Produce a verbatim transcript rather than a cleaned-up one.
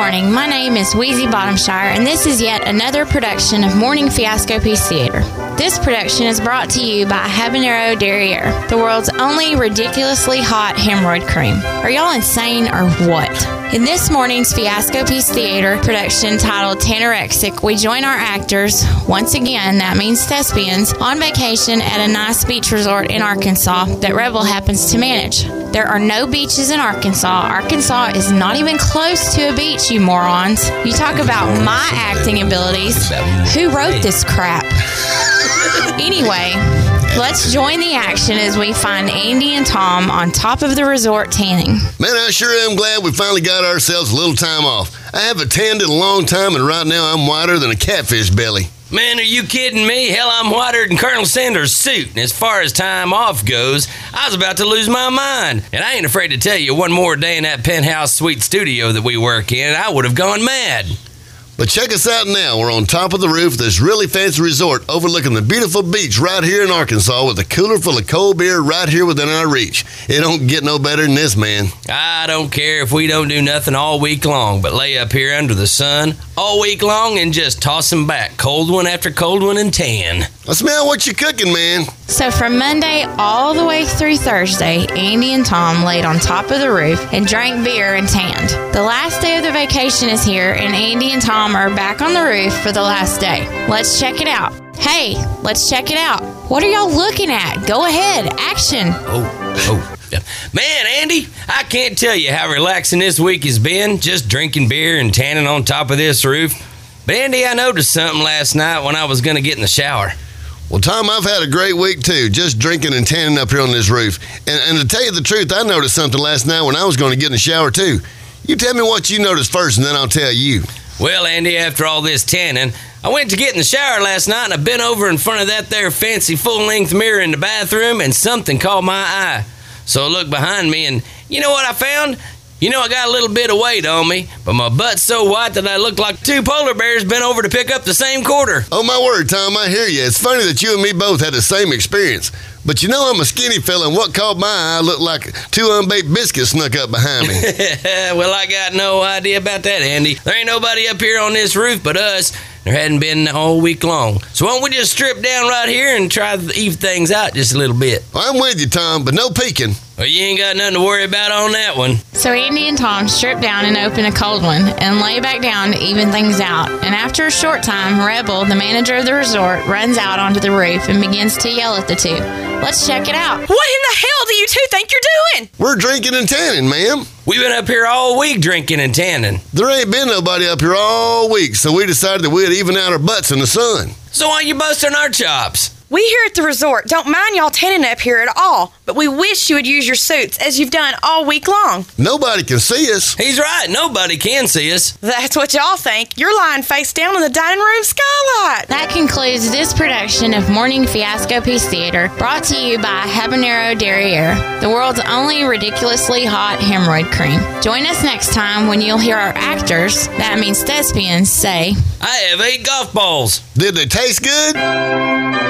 morning. My name is Wheezy Bottomshire, and this is yet another production of Morning Fiasco Peace Theater. This production is brought to you by Habanero Derriere, the world's only ridiculously hot hemorrhoid cream. Are y'all insane or what? In this morning's Fiasco Peace Theater production titled Tanorexic, we join our actors, once again, that means thespians, on vacation at a nice beach resort in Arkansas that Rebel happens to manage. There are no beaches in Arkansas. Arkansas is not even close to a beach, you morons. You talk about my acting abilities. Who wrote this crap? Anyway, let's join the action as we find Andy and Tom on top of the resort tanning. Man, I sure am glad we finally got ourselves a little time off. I haven't tanned in a long time, and right now I'm whiter than a catfish belly. Man, are you kidding me? Hell, I'm whiter than Colonel Sanders' suit. And as far as time off goes, I was about to lose my mind. And I ain't afraid to tell you, one more day in that penthouse suite studio that we work in, I would have gone mad. But check us out now. We're on top of the roof of this really fancy resort overlooking the beautiful beach right here in Arkansas with a cooler full of cold beer right here within our reach. It don't get no better than this, man. I don't care if we don't do nothing all week long, but lay up here under the sun all week long and just toss them back, cold one after cold one, and tan. I smell what you're cooking, man. So from Monday all the way through Thursday, Andy and Tom laid on top of the roof and drank beer and tanned. The last day of the vacation is here, and Andy and Tom are back on the roof for the last day. Let's check it out. Hey, let's check it out. What are y'all looking at? Go ahead. Action. Oh, oh. Man, Andy, I can't tell you how relaxing this week has been, just drinking beer and tanning on top of this roof. But Andy, I noticed something last night when I was going to get in the shower. Well, Tom, I've had a great week, too, just drinking and tanning up here on this roof. And, and to tell you the truth, I noticed something last night when I was going to get in the shower, too. You tell me what you noticed first, and then I'll tell you. Well, Andy, after all this tanning, I went to get in the shower last night, and I bent over in front of that there fancy full-length mirror in the bathroom, and something caught my eye. So I looked behind me, and you know what I found? You know, I got a little bit of weight on me, but my butt's so white that I look like two polar bears bent over to pick up the same quarter. Oh, my word, Tom, I hear you. It's funny that you and me both had the same experience. But you know I'm a skinny fella, and what caught my eye looked like two unbaked biscuits snuck up behind me. Well, I got no idea about that, Andy. There ain't nobody up here on this roof but us. There hadn't been all week long. So why don't we just strip down right here and try to even things out just a little bit? Well, I'm with you, Tom, but no peeking. Well, you ain't got nothing to worry about on that one. So Andy and Tom strip down and open a cold one and lay back down to even things out. And after a short time, Rebel, the manager of the resort, runs out onto the roof and begins to yell at the two. Let's check it out. What in the hell do you two think you're doing? We're drinking and tanning, ma'am. We've been up here all week drinking and tanning. There ain't been nobody up here all week, so we decided that we'd even out our butts in the sun. So why you busting our chops? We here at the resort don't mind y'all tanning up here at all, but we wish you would use your suits as you've done all week long. Nobody can see us. He's right. Nobody can see us. That's what y'all think. You're lying face down in the dining room skylight. That concludes this production of Morning Fiasco Peace Theater, brought to you by Habanero Derriere, the world's only ridiculously hot hemorrhoid cream. Join us next time when you'll hear our actors, that means thespians, say, I have eight golf balls. Did they taste good?